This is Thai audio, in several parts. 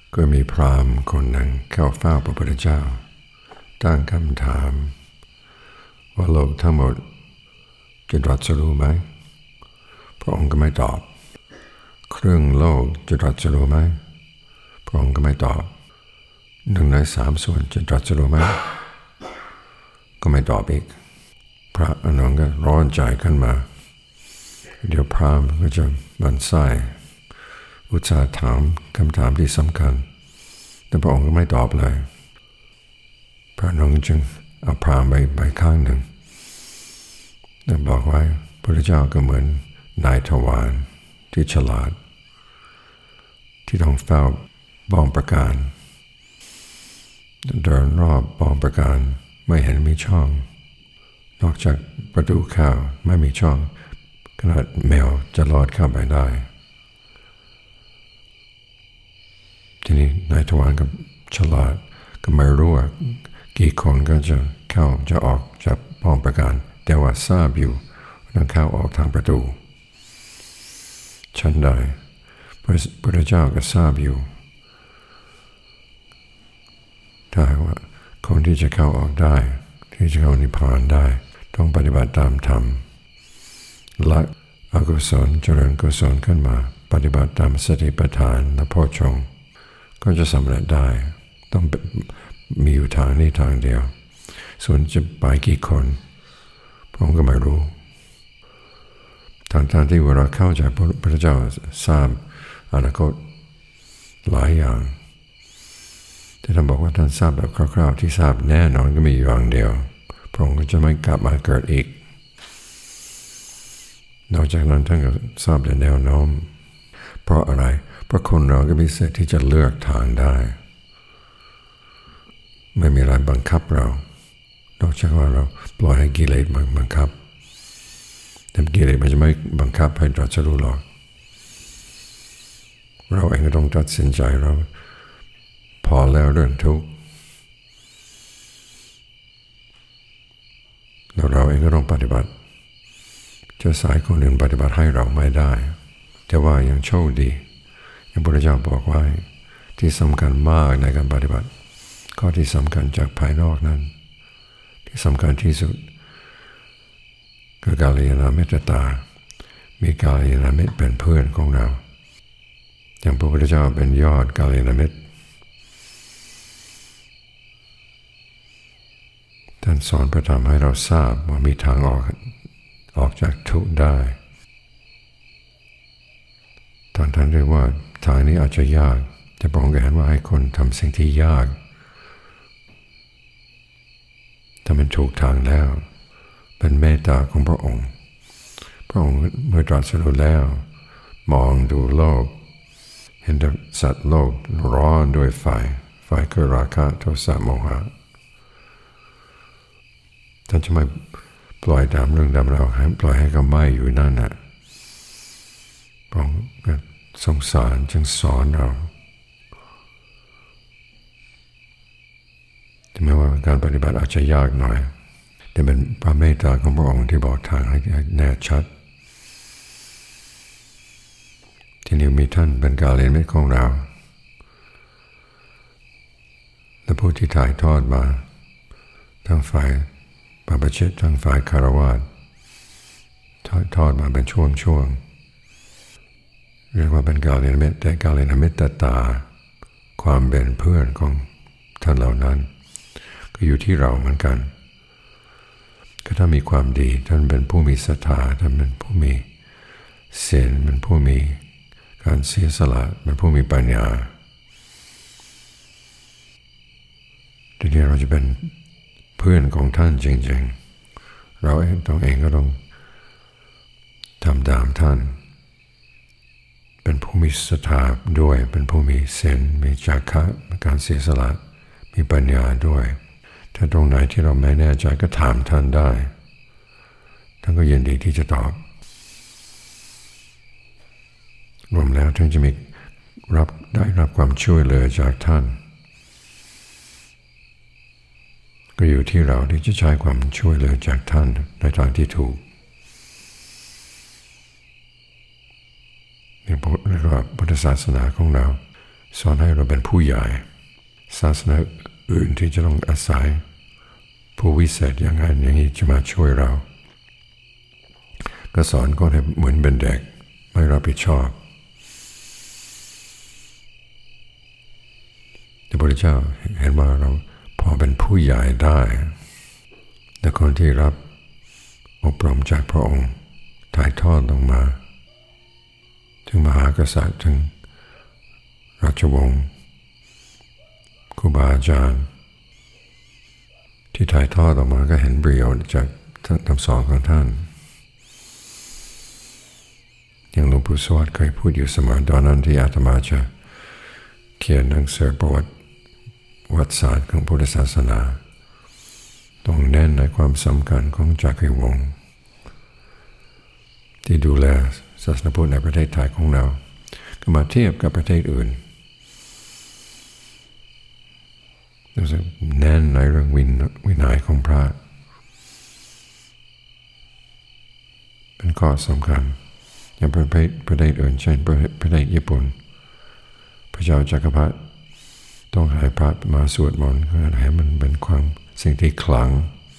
ก็มีพราหมณ์คนหนึ่งเข้าเฝ้าพระพุทธเจ้าตั้งคำถามว่าโลกทั้งหมดจะตรัสรู้ไหมพระองค์ก็ไม่ตอบครึ่งโลกจะตรัสรู้ไหมพระองค์ก็ไม่ตอบ1/3 ส่วนจะตรัสรู้ไหมก็ไม่ตอบอีกพระอานนท์ก็ร้อนใจขึ้นมาเดี๋ยวพราหมณ์ก็จะบั่นไส้อุตส่าห์ถามคำถามที่สำคัญแต่พระองค์ก็ไม่ตอบเลยพระอานนท์จึงเอาพราหมณ์ไปข้างหนึ่งแล้วบอกไว้พระเจ้าก็เหมือนนายทวารที่ฉลาดที่ต้องเฝ้าบ้องประการเดินรอบบ้องประการไม่เห็นมีช่องนอกจากประตูเข้าไม่มีช่องขนาดแมวจะลอดเข้าไปได้ทีนี้นายทวารกับฉลาดก็ไม่รู้ว่ากี่คนก็จะเข้าจะออกจากบ้องประการแต่ว่าทราบอยู่ต้องเข้าออกทางประตูชั้นใดพระเจ้าก็ทราบอยู่ถ้าว่าคนที่จะเข้าออกได้ที่จะเข้านิพพานได้ต้องปฏิบัติตามธรรมละอกุศลเจริญกุศลขึ้นมาปฏิบัติตามสติปัฏฐานและโพชฌงค์ก็จะสำเร็จได้ต้องมีอยู่ทางนี้ทางเดียวส่วนจะไปกี่คนผมก็ไม่รู้ทางที่เวลาเข้าใจพระเจ้าทราบอนาคตหลายอย่างแต่ท่านบอกว่าท่านทราบแบบคร่าวๆที่ทราบแน่นอนก็มีอย่างเดียวพระองค์ก็จะไม่กลับมาเกิดอีกนอกจากนั้นท่านก็ทราบแต่แนวโน้มเพราะอะไรเพราะคนเราก็มีสิทธิ์ที่จะเลือกทางได้ไม่มีอะไรบังคับเรานอกจากว่าเราปล่อยให้กิเลสบังคับแต่กิเลสมันจะไม่บังคับให้ตรัสรู้หรอกเราเองก็ต้องตัดสินใจเราพอแล้วเรื่องทุกข์แล้วเราเองก็ต้องปฏิบัติจะสายคนอื่นปฏิบัติให้เราไม่ได้แต่ว่ายังโชคดีอย่างพระพุทธเจ้าบอกไว้ที่สำคัญมากในการปฏิบัติข้อที่สำคัญจากภายนอกนั้นที่สำคัญที่สุดคือกัลยาณมิตรตามีกัลยาณมิตรเป็นเพื่อนของเราอย่างพระพุทธเจ้าเป็นยอดกัลยาณมิตรท่านสอนพระธรรมให้เราทราบว่ามีทางออกจากทุกข์ได้ท่านเรียกว่าทางนี้อาจจะยากแต่พระองค์ก็เห็นว่าให้คนทำสิ่งที่ยากถ้ามันถูกทางแล้วเป็นเมตตาของพระองค์เมื่อตรัสรู้แล้วมองดูโลกเห็นสัตว์โลกร้อนด้วยไฟคือราคะโทสะโมหะท่านจะไม่ปล่อยตามเรื่องดำเราปล่อยให้เขาไหม้อยู่นั่นน่ะพระองค์สงสารจึงสอนเราถึงแม้ว่าการปฏิบัติอาจจะยากหน่อยแต่เป็นพระเมตตาของพระองค์ที่บอกทางให้แน่ชัดที่นี่มีท่านเป็นกัลยาณมิตรของเราและผู้ที่ถ่ายทอดมาทั้งฝ่ายบรรพชิตทั้งฝ่ายคฤหัสถ์ทอดมาเป็นช่วงเรียกว่าเป็นกัลยาณมิตรแต่กัลยาณมิตรตาความเป็นเพื่อนของท่านเหล่านั้นก็อยู่ที่เราเหมือนกันก็ถ้ามีความดีท่านเป็นผู้มีศรัทธาท่านเป็นผู้มีศีลเป็นผู้มีการเสียสละเป็นผู้มีปัญญาทีนี้เราจะเป็นเพื่อนของท่านจริงๆเราเองก็ต้องทำตามท่านเป็นผู้มีศรัทธาด้วยเป็นผู้มีศีลมีจาคะการเสียสละมีปัญญาด้วยถ้าตรงไหนที่เราไม่แน่ใจก็ถามท่านได้ท่านก็ยินดีที่จะตอบรวมแล้วท่านจะได้รับความช่วยเหลือจากท่านก็อยู่ที่เราที่จะใช้ความช่วยเหลือจากท่านในทางที่ถูกเรียกว่าพุทธศาสนาของเราสอนให้เราเป็นผู้ใหญ่ศาสนาอื่นที่จะต้องอาศัยผู้วิเศษอย่างนั้นอย่างนี้จะมาช่วยเราก็สอนก็ให้เหมือนเป็นเด็กไม่รับผิดชอบพระพุทธเจ้าเห็นว่าเราพอเป็นผู้ใหญ่ได้แต่คนที่รับอบรมจากพระองค์ถ่ายทอดลงมาถึงมหากษัตริย์ถึงราชวงศ์ครูบาอาจารย์ที่ถ่ายทอดออกมาก็เห็นประโยชน์จากคำสอนของท่านอย่างหลวงปู่สวดเคยพูดอยู่เสมอตอนนั้นที่อาตมาจะเขียนหนังสือประวัติศาสตร์ของพุทธศาสนาต้องเน้นในความสำคัญของจักรีวงศ์ที่ดูแลศาสนาพุทธในประเทศไทยของเราก็มาเทียบกับประเทศอื่นแน่นในเรื่องวินัยของพระเป็นข้อสำคัญอย่างประเทศอื่นเช่นประเทศญี่ปุ่นพระเจ้าจักรพรรดิต้องให้พระมาสวดมนต์ให้มันเป็นความสิ่งที่ขลัง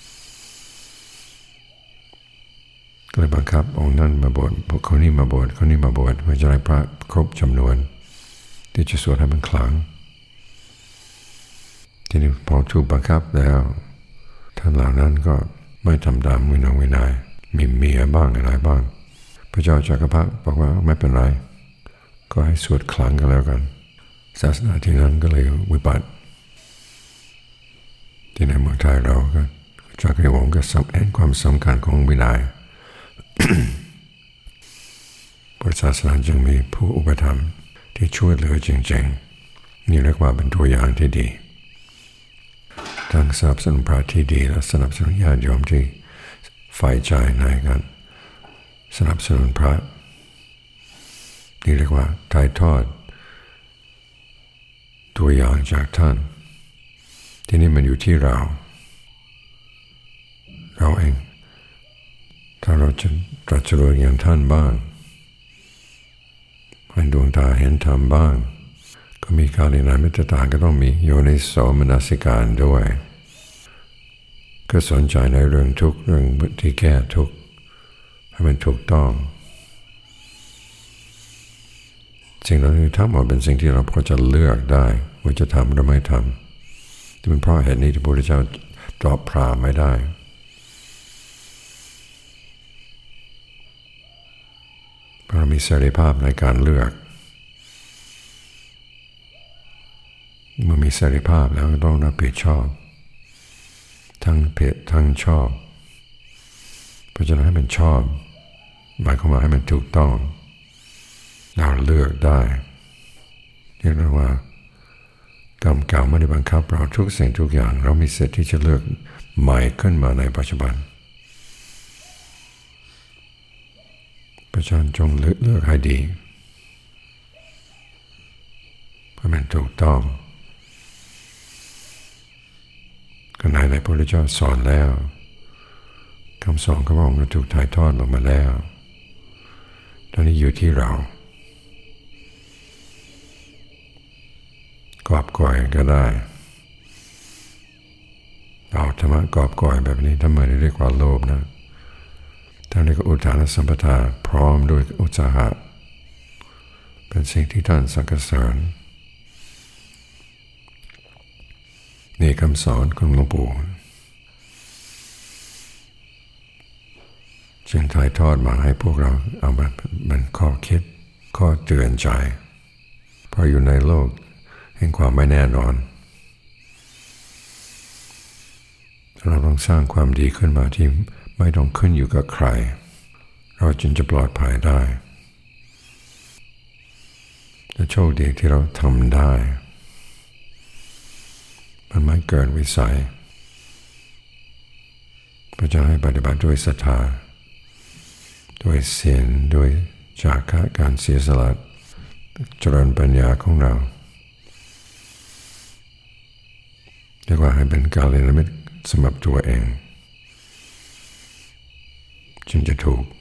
ก็เลยบังคับองค์นั้นมาบวชคนนี้มาบวชคนนี้มาบวชเพื่อจะได้พระครบจำนวนที่จะสวดให้มันขลังทีนี้พอถูกบังคับแล้วท่านเหล่านั้นก็ไม่ทำตามวินัยมีเมียบ้างอะไรบ้างพระเจ้าจักรพรรดิบอกว่าไม่เป็นไรก็ให้สวดขลังกันแล้วกันศาสนาที่นั้นก็เลยวิบัติที่ในเมืองไทยเราก็จักรีวงศ์ก็เห็นความสำคัญของวินัย พุทธศาสนาจึงมีผู้อุปถัมภ์ที่ช่วยเหลือจริงๆนี่เรียกว่าเป็นตัวอย่างที่ดีทั้งสนับสนุนพระที่ดีและสนับสนุนญาติโยมที่ใฝ่ใจในการสนับสนุนพระนี่เรียกว่าถ่ายทอดตัวอย่างจากท่านที่นี่มันอยู่ที่เราเองถ้าเราจะตรัสรู้อย่างท่านบ้างให้ดวงตาเห็นธรรมบ้างก็มีการินามิตตาก็ต้องมีโยนิโสมนสิการด้วยก็สนใจในเรื่องทุกเรื่องที่แก้ทุกให้มันถูกต้องสิ่งเหล่านี้ทั้งหมดเป็นสิ่งที่เราพอจะเลือกได้ว่าจะทำหรือไม่ทำที่เป็นเพราะเหตุนี้ที่พระพุทธเจ้าตอบพราหมณ์ไม่ได้เพราะมีเสรีภาพในการเลือกเมื่อมีเสรีภาพแล้วก็ต้องรับผิดชอบทั้งผิดทั้งชอบเพราะฉะนั้นให้มันชอบหมายความว่าให้มันถูกต้องเราเลือกได้เรียกได้ว่ากรรมเก่าไม่ได้บังคับเราทุกสิ่งทุกอย่างเรามีสิทธิ์ที่จะเลือกใหม่ขึ้นมาในปัจจุบันประชาชนจงเลือกให้ดีให้มันถูกต้องก็ในพระพุทธเจ้าสอนแล้วคำสอนของพระองค์ถูกถ่ายทอดลงมาแล้วตอนนี้อยู่ที่เรากอบก่อยก็ได้เอาธรรมะกอบก่อยแบบนี้ทำไมเรียกว่าโลภนะทั้งนี้ก็อุทานสัมปทาพร้อมด้วยอุตสาหะเป็นสิ่งที่ท่านสรรเสริญนี่คำสอนของหลวงปู่จึงถ่ายทอดมาให้พวกเราเอามาเป็นข้อคิดข้อเตือนใจเพราะอยู่ในโลกแห่งความไม่แน่นอนเราต้องสร้างความดีขึ้นมาที่ไม่ต้องขึ้นอยู่กับใครเราจึงจะปลอดภัยได้และโชคดีที่เราทำได้มันไม่เกินวิสัยพระเจ้าให้ปฏิบัติด้วยศรัทธาด้วยศีลด้วยจาคะการเสียสละเจริญปัญญาของเราเรียกว่าให้เป็นกัลยาณมิตรสำหรับตัวเองจึงจะถูก